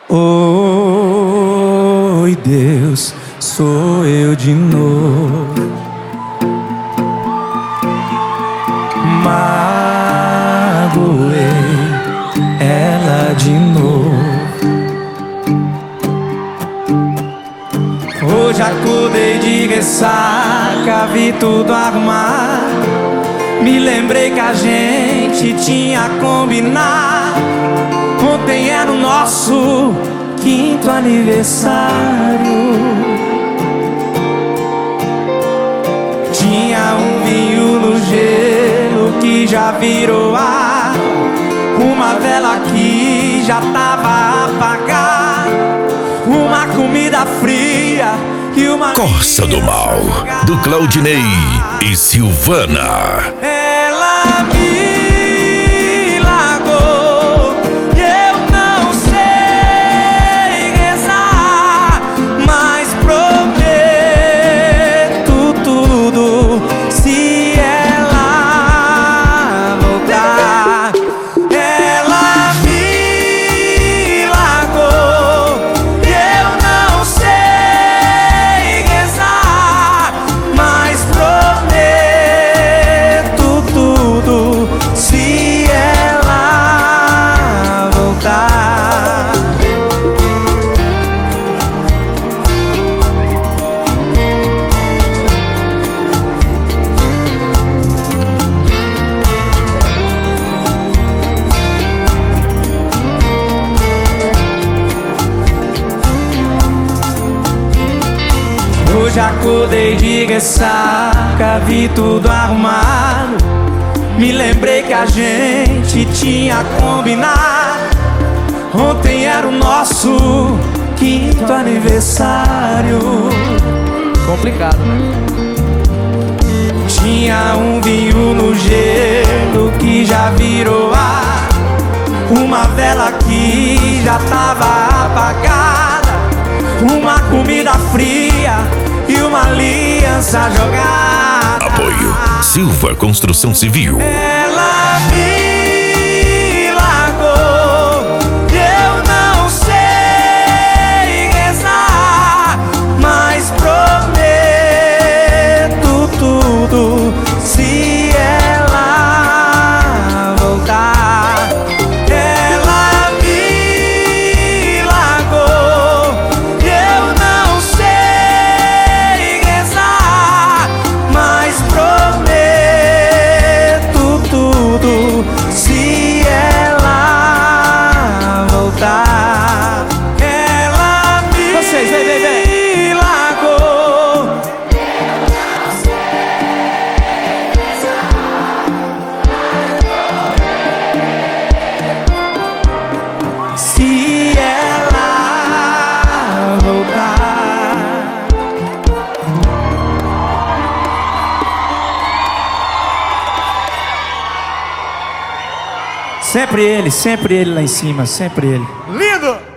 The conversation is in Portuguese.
Oi, Deus, sou eu de novo. Magoei ela de novo. Hoje acordei de ressaca, vi tudo arrumado. Me lembrei que a gente tinha combinado. Ontem era o nosso 5º aniversário. Tinha um vinho no gelo que já virou ar, uma vela que já tava apagada, uma comida fria e uma Corça do Mal, do Claudinei e Silvana. Ela me largou e eu não sei rezar, mas prometo tudo se ela voltar. Ela me largou e eu não sei rezar, mas prometo tudo se ela voltar. Hoje acordei de ressaca, vi tudo arrumado. Me lembrei que a gente tinha combinado. Ontem era o nosso 5º aniversário. Complicado, né? Tinha um vinho no gelo que já virou ar, uma vela que já tava apagada, uma comida fria e uma aliança jogada. Apoio Silva Construção Civil. Ela me largou e eu não sei rezar, mas prometo tudo se ela voltar. Ela me largou e eu não sei rezar, mas prometo tudo se ela voltar. Ela me Vocês, vem. largou. Se ela voltar. Sempre ele lá em cima, sempre ele. Lindo!